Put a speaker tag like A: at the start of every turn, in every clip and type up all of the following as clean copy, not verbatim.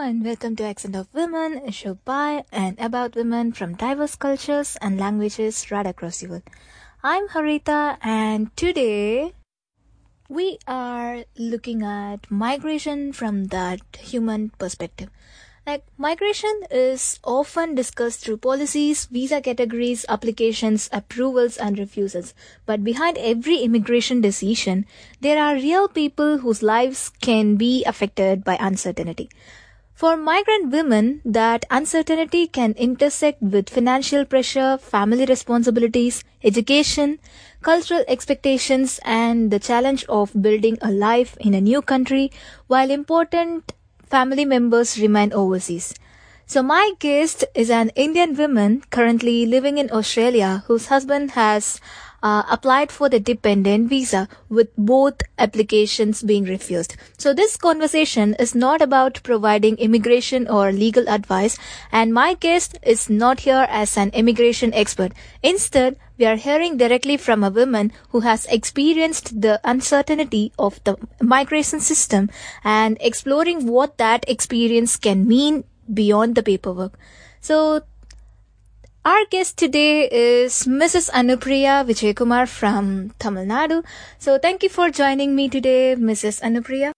A: and welcome to Accent of Women, a show by and about women from diverse cultures and languages right across the world. I'm Harita, and today we are looking at migration from that human perspective. Migration is often discussed through policies, visa categories, applications, approvals, and refusals. But behind every immigration decision, there are real people whose lives can be affected by uncertainty. For migrant women, that uncertainty can intersect with financial pressure, family responsibilities, education, cultural expectations, and the challenge of building a life in a new country while important family members remain overseas. So my guest is an Indian woman currently living in Australia whose husband has applied for the dependent visa with both applications being refused. So this conversation is not about providing immigration or legal advice, and my guest is not here as an immigration expert. Instead, we are hearing directly from a woman who has experienced the uncertainty of the migration system and exploring what that experience can mean beyond the paperwork. So our guest today is Mrs. Anupriya Vijaykumar from Tamil Nadu. So thank you for joining me today, Mrs. Anupriya.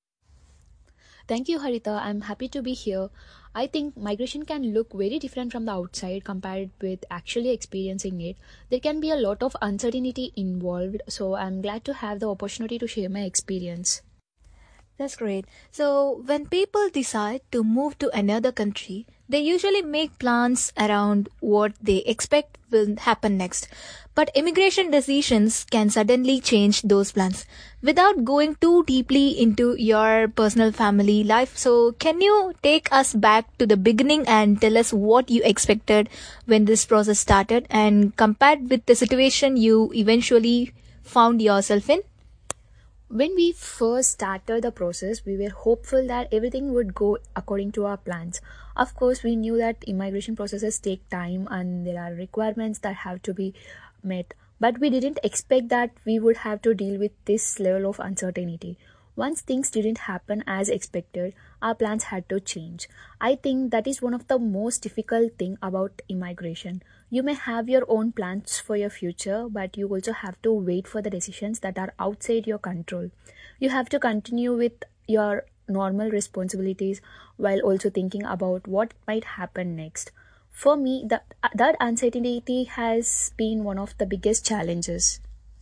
B: Thank you, Harita. I'm happy to be here. I think migration can look very different from the outside compared with actually experiencing it. There can be a lot of uncertainty involved, so I'm glad to have the opportunity to share my experience.
A: That's great. So when people decide to move to another country, they usually make plans around what they expect will happen next. But immigration decisions can suddenly change those plans. Without going too deeply into your personal family life, so can you take us back to the beginning and tell us what you expected when this process started and compared with the situation you eventually found yourself in?
B: When we first started the process, we were hopeful that everything would go according to our plans. Of course, we knew that immigration processes take time and there are requirements that have to be met, but we didn't expect that we would have to deal with this level of uncertainty. Once things didn't happen as expected, our plans had to change. I think that is one of the most difficult thing about immigration. You may have your own plans for your future, but you also have to wait for the decisions that are outside your control. You have to continue with your normal responsibilities while also thinking about what might happen next. For me, that uncertainty has been one of the biggest challenges.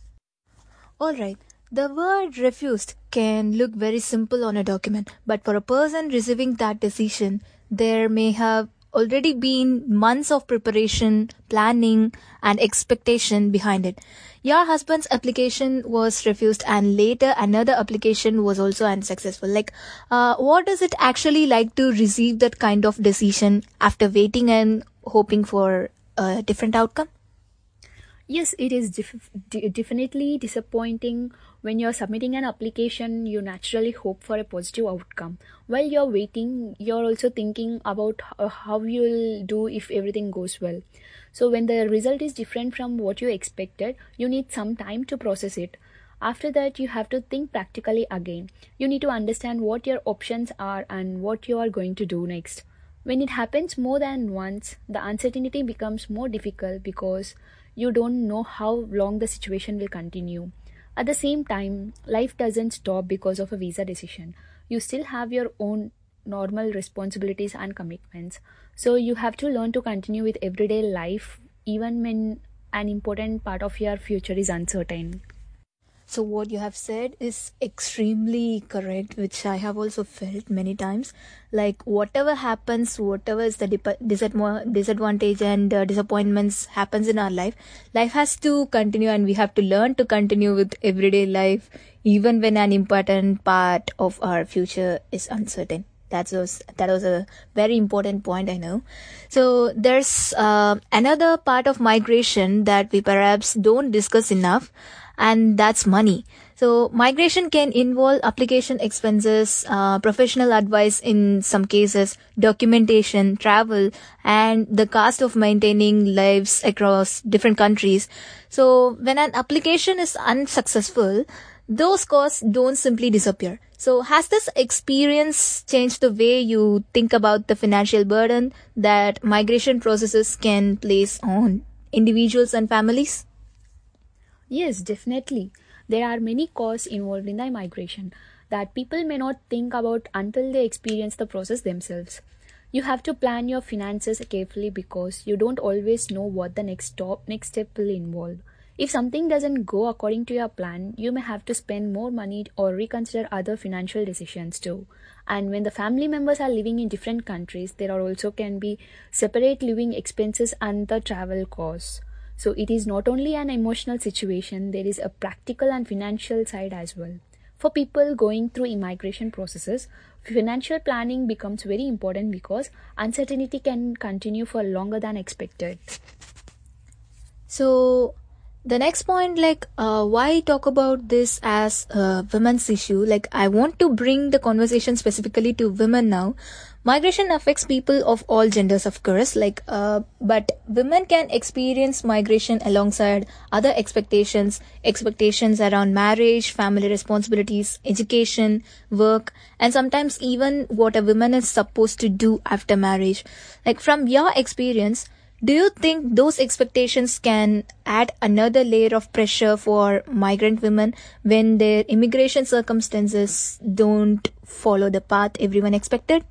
A: Alright, the word refused can look very simple on a document, but for a person receiving that decision, there may have already been months of preparation, planning, and expectation behind it. Your husband's application was refused, and later another application was also unsuccessful. What is it actually like to receive that kind of decision after waiting and hoping for a different outcome?
B: Yes, it is definitely disappointing. When you're submitting an application, you naturally hope for a positive outcome. While you're waiting, you're also thinking about how you'll do if everything goes well. So when the result is different from what you expected, you need some time to process it. After that, you have to think practically again. You need to understand what your options are and what you are going to do next. When it happens more than once, the uncertainty becomes more difficult because you don't know how long the situation will continue. At the same time, life doesn't stop because of a visa decision. You still have your own normal responsibilities and commitments. So you have to learn to continue with everyday life even when an important part of your future is uncertain.
A: So what you have said is extremely correct, which I have also felt many times. Like whatever happens, whatever is the disadvantage and disappointments happens in our life, life has to continue and we have to learn to continue with everyday life even when an important part of our future is uncertain. That was a very important point, I know. So there's another part of migration that we perhaps don't discuss enough, and that's money. So migration can involve application expenses, professional advice in some cases, documentation, travel, and the cost of maintaining lives across different countries. So when an application is unsuccessful, those costs don't simply disappear. So has this experience changed the way you think about the financial burden that migration processes can place on individuals and families?
B: Yes, definitely. There are many costs involved in the migration that people may not think about until they experience the process themselves. You have to plan your finances carefully because you don't always know what the next step will involve. If something doesn't go according to your plan, you may have to spend more money or reconsider other financial decisions too. And when the family members are living in different countries, there are also can be separate living expenses and the travel costs. So it is not only an emotional situation, there is a practical and financial side as well. For people going through immigration processes, financial planning becomes very important because uncertainty can continue for longer than expected.
A: So the next point, why talk about this as a women's issue? Like, I want to bring the conversation specifically to women now. Migration affects people of all genders, of course, but women can experience migration alongside other expectations around marriage, family responsibilities, education, work, and sometimes even what a woman is supposed to do after marriage. Like, from your experience, do you think those expectations can add another layer of pressure for migrant women when their immigration circumstances don't follow the path everyone expected?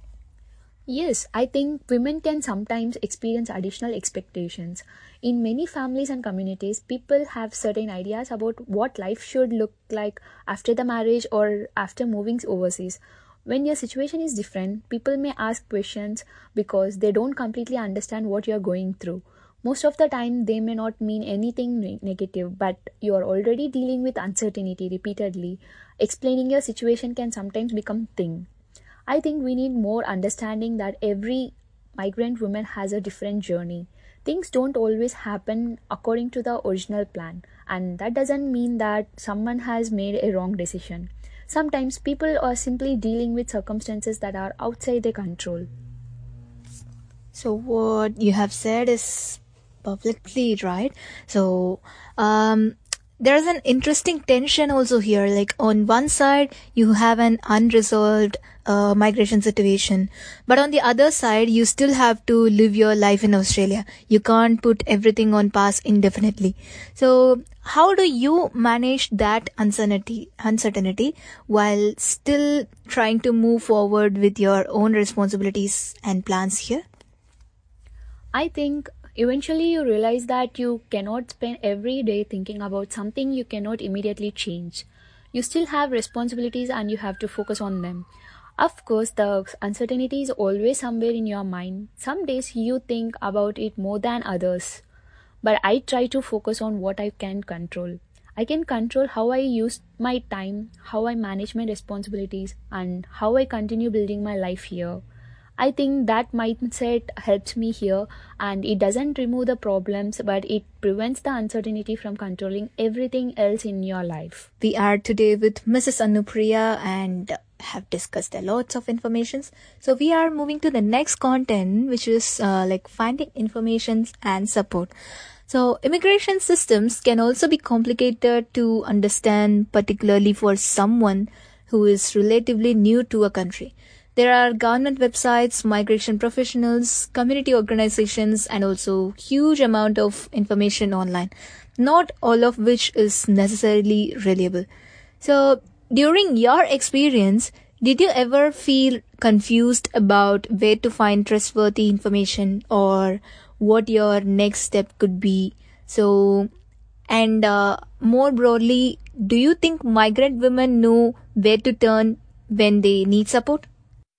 B: Yes, I think women can sometimes experience additional expectations. In many families and communities, people have certain ideas about what life should look like after the marriage or after moving overseas. When your situation is different, people may ask questions because they don't completely understand what you're going through. Most of the time, they may not mean anything negative, but you are already dealing with uncertainty repeatedly. Explaining your situation can sometimes become thing. I think we need more understanding that every migrant woman has a different journey. Things don't always happen according to the original plan, and that doesn't mean that someone has made a wrong decision. Sometimes people are simply dealing with circumstances that are outside their control.
A: So what you have said is perfectly right. So there's an interesting tension also here. Like, on one side, you have an unresolved migration situation, but on the other side, you still have to live your life in Australia. You can't put everything on pause indefinitely. So how do you manage that uncertainty while still trying to move forward with your own responsibilities and plans here?
B: I think eventually you realize that you cannot spend every day thinking about something you cannot immediately change. You still have responsibilities and you have to focus on them. Of course, the uncertainty is always somewhere in your mind. Some days you think about it more than others. But I try to focus on what I can control. I can control how I use my time, how I manage my responsibilities, and how I continue building my life here. I think that mindset helps me here, and it doesn't remove the problems, but it prevents the uncertainty from controlling everything else in your life.
A: We are today with Mrs. Anupriya and have discussed a lots of informations. So we are moving to the next content, which is finding information and support. So immigration systems can also be complicated to understand, particularly for someone who is relatively new to a country. There are government websites, migration professionals, community organizations, and also huge amount of information online, not all of which is necessarily reliable. So during your experience, did you ever feel confused about where to find trustworthy information or what your next step could be? So, and more broadly, do you think migrant women know where to turn when they need support?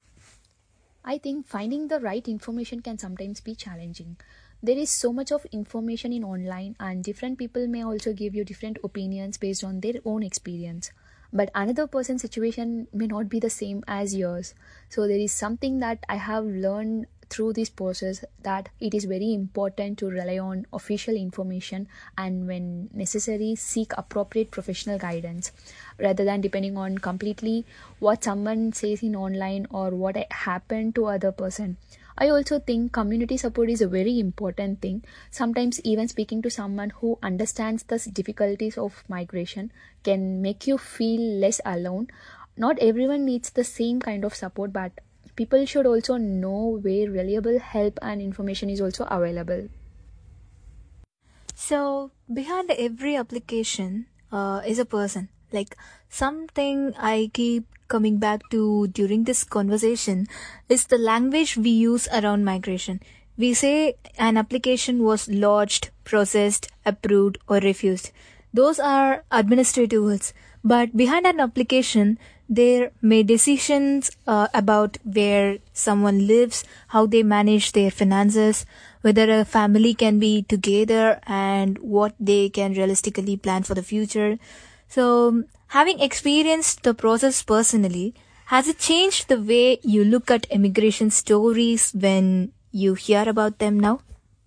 B: I think finding the right information can sometimes be challenging. There is so much of information in online, and different people may also give you different opinions based on their own experience. But another person's situation may not be the same as yours. So there is something that I have learned through this process, that it is very important to rely on official information and when necessary seek appropriate professional guidance rather than depending on completely what someone says in online or what happened to other person. I also think community support is a very important thing. Sometimes even speaking to someone who understands the difficulties of migration can make you feel less alone. Not everyone needs the same kind of support, but people should also know where reliable help and information is also available.
A: So, behind every application is a person. Like, something I keep coming back to during this conversation is the language we use around migration. We say an application was lodged, processed, approved, or refused. Those are administrative words. But behind an application, there may decisions about where someone lives, how they manage their finances, whether a family can be together, and what they can realistically plan for the future. So, having experienced the process personally, has it changed the way you look at immigration stories when you hear about them now?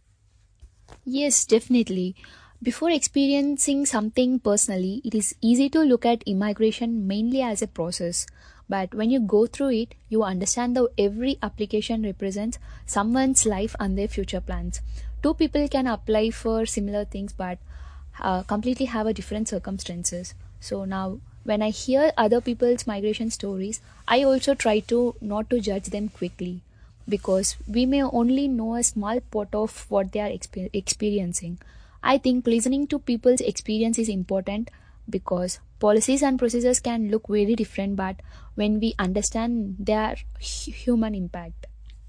B: Yes, definitely. Before experiencing something personally, it is easy to look at immigration mainly as a process. But when you go through it, you understand that every application represents someone's life and their future plans. Two people can apply for similar things but completely have a different circumstances. So now, when I hear other people's migration stories, I also try to not to judge them quickly because we may only know a small part of what they are experiencing. I think listening to people's experience is important because policies and procedures can look very different, but when we understand their human impact.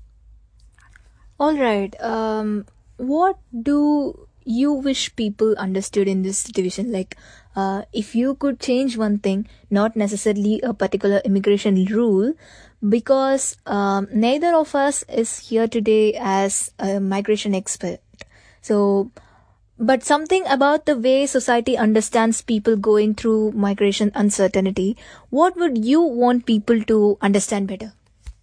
A: All right. What do you wish people understood in this situation? Like, if you could change one thing, not necessarily a particular immigration rule, because neither of us is here today as a migration expert. So, but something about the way society understands people going through migration uncertainty, what would you want people to understand better?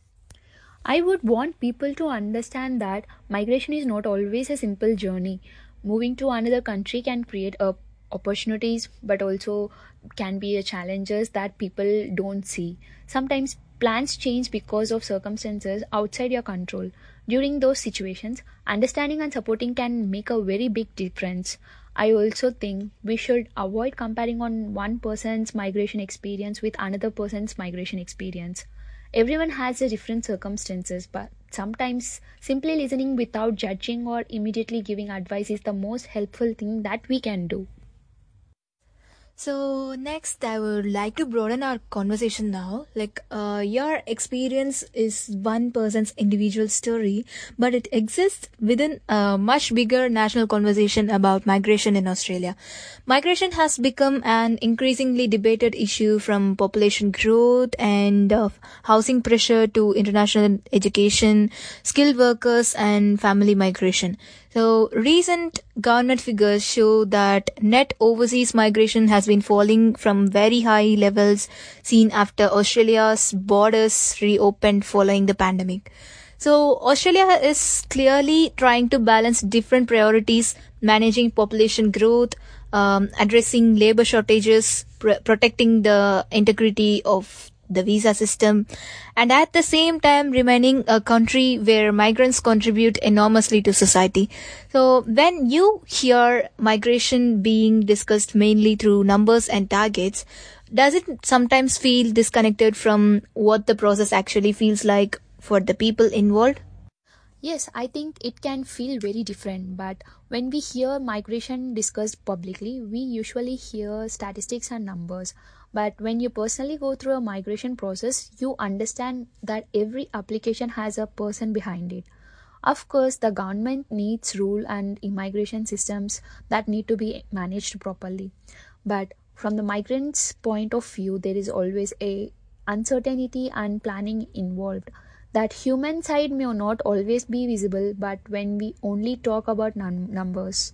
B: I would want people to understand that migration is not always a simple journey. Moving to another country can create opportunities, but also can be a challenges that people don't see. Sometimes plans change because of circumstances outside your control. During those situations, understanding and supporting can make a very big difference. I also think we should avoid comparing on one person's migration experience with another person's migration experience. Everyone has a different circumstances, but sometimes simply listening without judging or immediately giving advice is the most helpful thing that we can do.
A: So next, I would like to broaden our conversation now. Like, your experience is one person's individual story, but it exists within a much bigger national conversation about migration in Australia. Migration has become an increasingly debated issue, from population growth and housing pressure to international education, skilled workers, and family migration. So, recent government figures show that net overseas migration has been falling from very high levels seen after Australia's borders reopened following the pandemic. So, Australia is clearly trying to balance different priorities: managing population growth, addressing labor shortages, protecting the integrity of the visa system, and at the same time remaining a country where migrants contribute enormously to society. So when you hear migration being discussed mainly through numbers and targets, does it sometimes feel disconnected from what the process actually feels like for the people involved?
B: Yes, I think it can feel very different, but when we hear migration discussed publicly, we usually hear statistics and numbers. But when you personally go through a migration process, you understand that every application has a person behind it. Of course, the government needs rule and immigration systems that need to be managed properly. But from the migrants' point of view, there is always a uncertainty and planning involved. That human side may not always be visible, but when we only talk about numbers.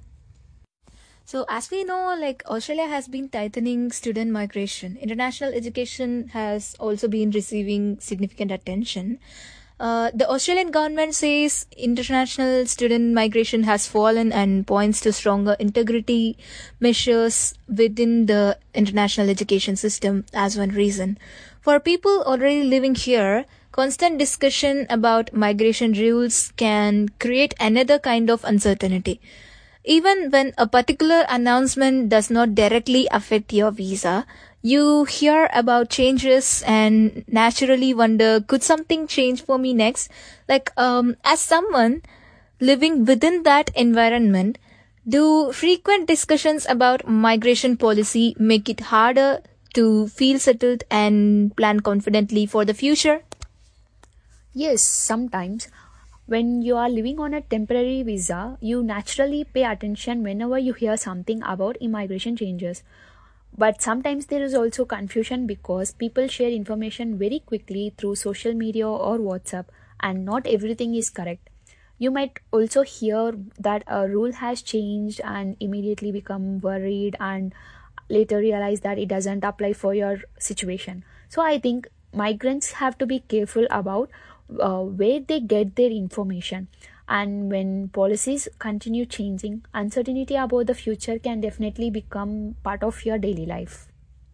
A: So, as we know, like, Australia has been tightening student migration. International education has also been receiving significant attention. The Australian government says international student migration has fallen and points to stronger integrity measures within the international education system as one reason. For people already living here, Constant discussion about migration rules can create another kind of uncertainty. Even when a particular announcement does not directly affect your visa, you hear about changes and naturally wonder, could something change for me next? As someone living within that environment, do frequent discussions about migration policy make it harder to feel settled and plan confidently for the future?
B: Yes, sometimes when you are living on a temporary visa, you naturally pay attention whenever you hear something about immigration changes. But sometimes there is also confusion because people share information very quickly through social media or WhatsApp, and not everything is correct. You might also hear that a rule has changed and immediately become worried and later realize that it doesn't apply for your situation. So I think migrants have to be careful about where they get their information. And when policies continue changing, uncertainty about the future can definitely become part of your daily life.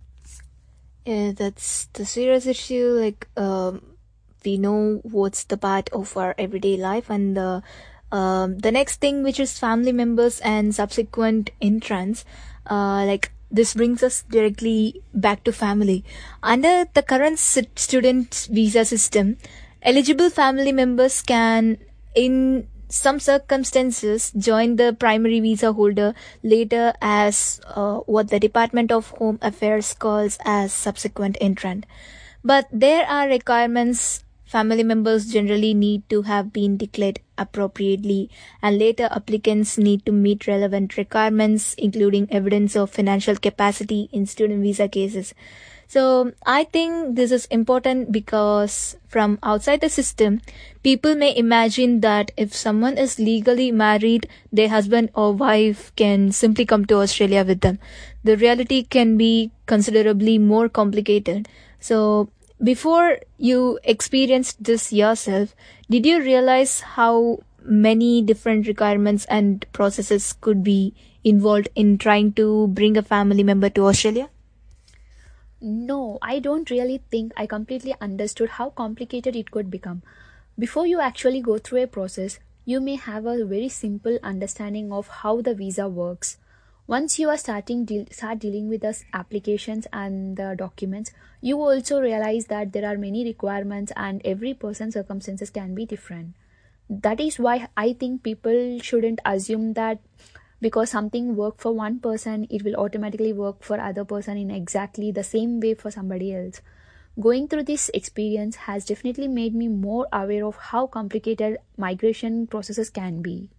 A: Yeah, that's the serious issue. We know what's the part of our everyday life, and the next thing, which is family members and subsequent entrance. This brings us directly back to family. Under the current student visa system, eligible family members can, in some circumstances, join the primary visa holder later as what the Department of Home Affairs calls as subsequent entrant. But there are requirements. Family members generally need to have been declared appropriately, and later applicants need to meet relevant requirements, including evidence of financial capacity in student visa cases. So I think this is important because from outside the system, people may imagine that if someone is legally married, their husband or wife can simply come to Australia with them. The reality can be considerably more complicated. So before you experienced this yourself, did you realize how many different requirements and processes could be involved in trying to bring a family member to Australia?
B: No, I don't really think I completely understood how complicated it could become. Before you actually go through a process, you may have a very simple understanding of how the visa works. Once you are start dealing with the applications and the documents, you also realize that there are many requirements and every person's circumstances can be different. That is why I think people shouldn't assume that because something worked for one person it will automatically work for other person in exactly the same way for somebody else. Going through this experience has definitely made me more aware of how complicated migration processes can be.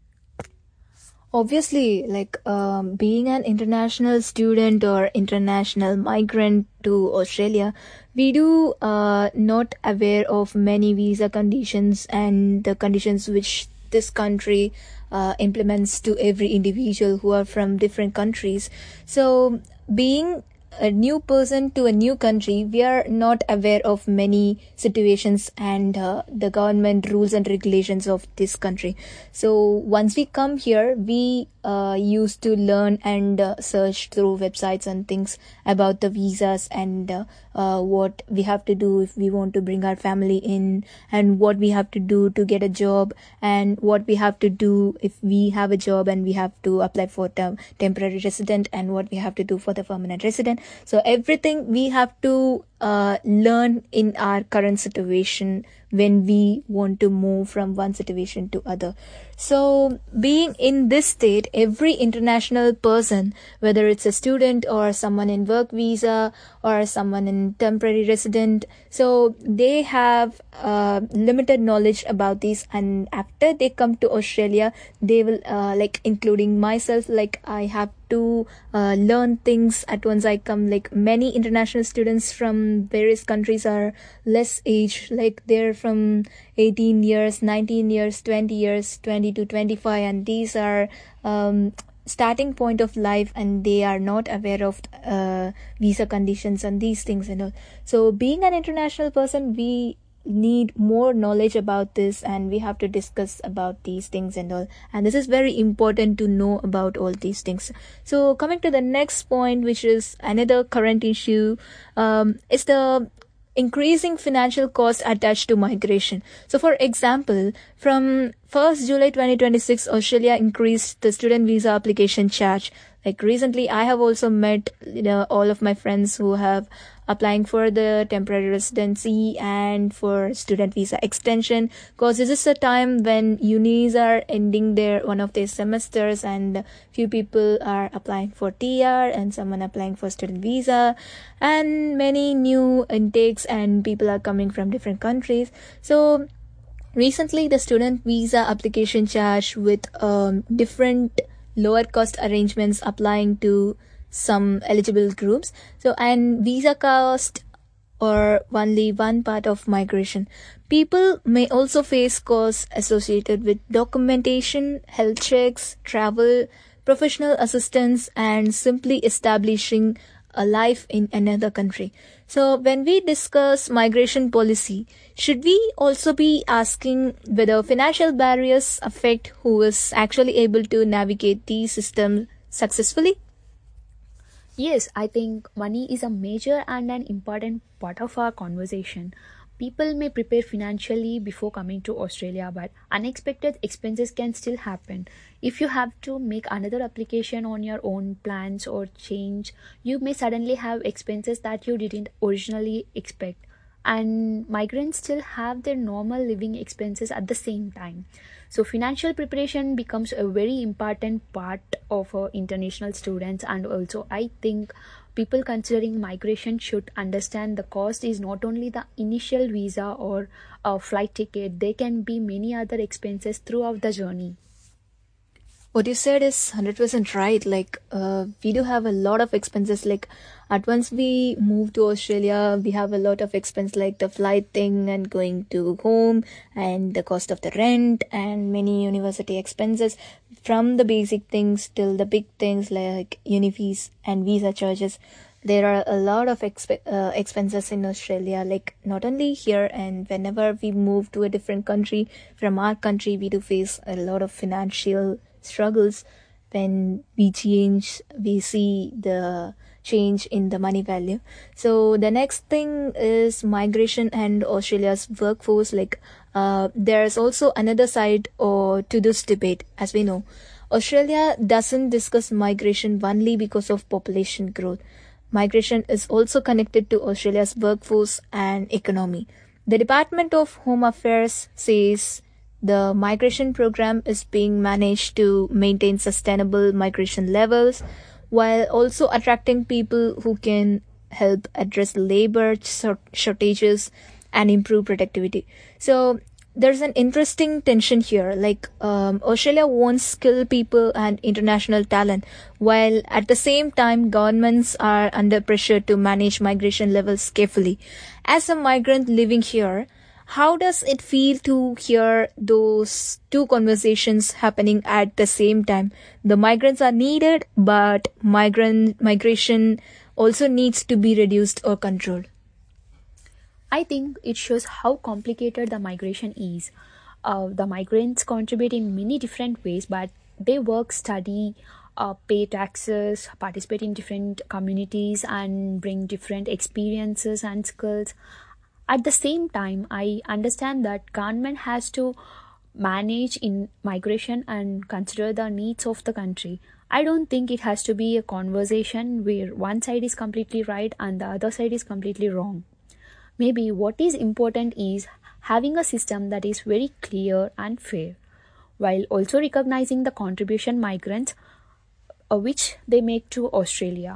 A: Obviously, being an international student or international migrant to Australia, we do not aware of many visa conditions and the conditions which this country implements to every individual who are from different countries. So, being a new person to a new country, we are not aware of many situations and the government rules and regulations of this country. So once we come here, we used to learn and search through websites and things about the visas and what we have to do if we want to bring our family in, and what we have to do to get a job, and what we have to do if we have a job and we have to apply for temporary resident, and what we have to do for the permanent resident. So everything we have to learn in our current situation when we want to move from one situation to other. So being in this state, every international person, whether it's a student or someone in work visa or someone in temporary resident, so they have limited knowledge about these, and after they come to Australia, they will including myself, I have to learn things at once I come. Like many international students from various countries are less age, like they're from 18 years, 19 years, 20 years, 20 to 25, and these are starting point of life, and they are not aware of visa conditions and these things and all. So being an international person, we need more knowledge about this, and we have to discuss about these things and all, and this is very important to know about all these things. So coming to the next point, which is another current issue, is the increasing financial costs attached to migration. So for example, from 1st July 2026, Australia increased the student visa application charge. Like recently, I have also met all of my friends who have applying for the temporary residency and for student visa extension, because this is a time when unis are ending one of their semesters, and few people are applying for TR and someone applying for student visa, and many new intakes and people are coming from different countries. So recently, the student visa application charge with different lower cost arrangements applying to some eligible groups. So, and visa cost or only one part of migration. People may also face costs associated with documentation, health checks, travel, professional assistance, and simply establishing a life in another country. So, when we discuss migration policy, should we also be asking whether financial barriers affect who is actually able to navigate the system successfully?
B: Yes, I think money is a major and an important part of our conversation. People may prepare financially before coming to Australia, but unexpected expenses can still happen. If you have to make another application on your own plans or change, you may suddenly have expenses that you didn't originally expect. And migrants still have their normal living expenses at the same time. So financial preparation becomes a very important part of international students, and also I think people considering migration should understand the cost is not only the initial visa or a flight ticket. There can be many other expenses throughout the journey.
A: What you said is 100% right. Like, we do have a lot of expenses. Like, at once we move to Australia, we have a lot of expense, like the flight thing and going to home and the cost of the rent and many university expenses, from the basic things till the big things like uni fees and visa charges. There are a lot of expenses in Australia, like not only here, and whenever we move to a different country from our country, we do face a lot of financial struggles. When we see the change in the money value. So the next thing is migration and Australia's workforce. Like, there's also another side to this debate. As we know, Australia doesn't discuss migration only because of population growth. Migration is also connected to Australia's workforce and economy. The Department of Home Affairs says the migration program is being managed to maintain sustainable migration levels while also attracting people who can help address labor shortages and improve productivity. So there's an interesting tension here. Like, Australia wants skilled people and international talent, while at the same time governments are under pressure to manage migration levels carefully. As a migrant living here, how does it feel to hear those two conversations happening at the same time? The migrants are needed, but migration also needs to be reduced or controlled.
B: I think it shows how complicated the migration is. The migrants contribute in many different ways, but they work, study, pay taxes, participate in different communities, and bring different experiences and skills. At the same time, I understand that government has to manage in migration and consider the needs of the country. I don't think it has to be a conversation where one side is completely right and the other side is completely wrong. Maybe what is important is having a system that is very clear and fair, while also recognizing the contribution migrants which they make to Australia.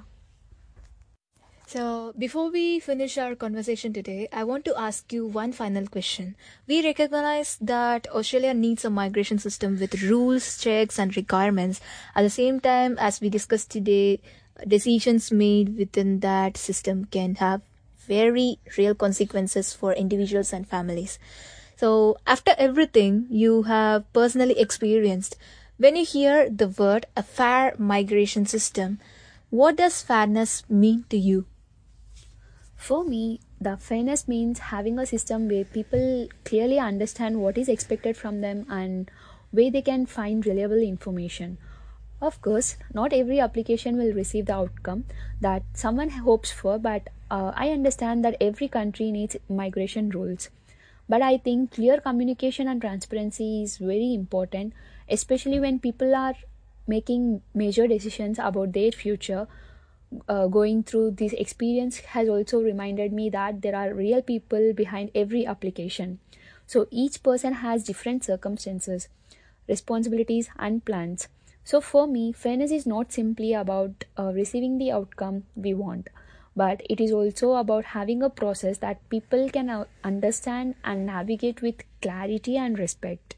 A: So, before we finish our conversation today, I want to ask you one final question. We recognize that Australia needs a migration system with rules, checks, and requirements. At the same time, as we discussed today, decisions made within that system can have very real consequences for individuals and families. So, after everything you have personally experienced, when you hear the word a fair migration system, what does fairness mean to you?
B: For me, the fairness means having a system where people clearly understand what is expected from them and where they can find reliable information. Of course, not every application will receive the outcome that someone hopes for, but I understand that every country needs migration rules, but I think clear communication and transparency is very important, especially when people are making major decisions about their future. Going through this experience has also reminded me that there are real people behind every application. So each person has different circumstances, responsibilities, and plans. So for me, fairness is not simply about receiving the outcome we want, but it is also about having a process that people can understand and navigate with clarity and respect.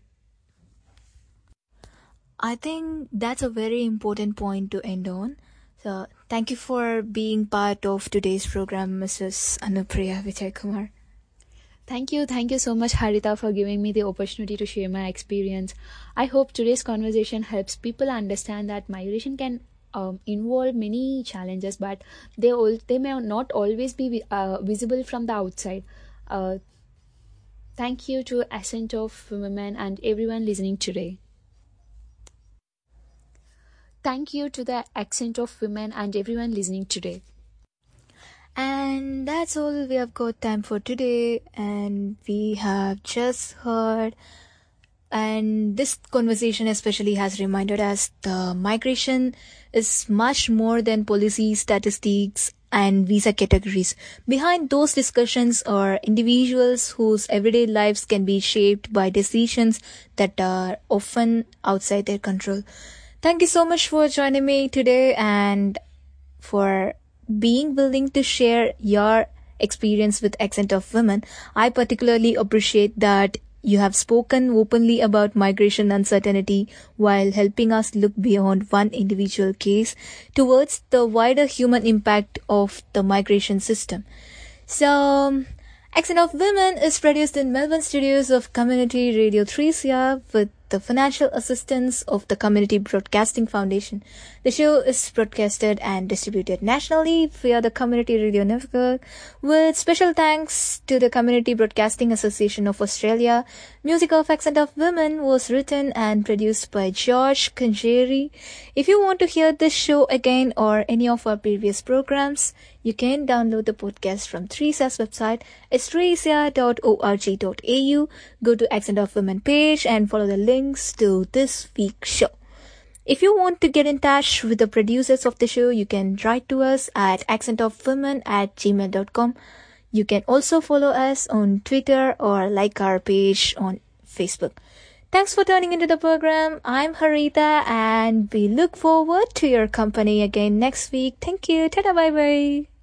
A: I think that's a very important point to end on. So, thank you for being part of today's program, Mrs. Anupriya Vijay Kumar.
B: Thank you so much, Harita, for giving me the opportunity to share my experience. I hope today's conversation helps people understand that migration can involve many challenges, but they may not always be visible from the outside. Uh, Thank you to Ascent of Women and everyone listening today. Thank you to the Accent of Women and everyone listening today.
A: And that's all we have got time for today. And we have just heard, and this conversation especially has reminded us the migration is much more than policy, statistics, and visa categories. Behind those discussions are individuals whose everyday lives can be shaped by decisions that are often outside their control. Thank you so much for joining me today and for being willing to share your experience with Accent of Women. I particularly appreciate that you have spoken openly about migration uncertainty while helping us look beyond one individual case towards the wider human impact of the migration system. So, Accent of Women is produced in Melbourne studios of Community Radio 3CR with the financial assistance of the Community Broadcasting Foundation. The show is broadcasted and distributed nationally via the Community Radio Network, with special thanks to the Community Broadcasting Association of Australia. Music of Accent of Women was written and produced by George Conjeri. If you want to hear this show again or any of our previous programs, you can download the podcast from 3CR's website. It's 3cr.org.au. Go to Accent of Women page and follow the links to this week's show. If you want to get in touch with the producers of the show, you can write to us at accentofwomen@gmail.com. You can also follow us on Twitter or like our page on Facebook. Thanks for tuning into the program. I'm Harita and we look forward to your company again next week. Thank you. Ta-da, bye-bye.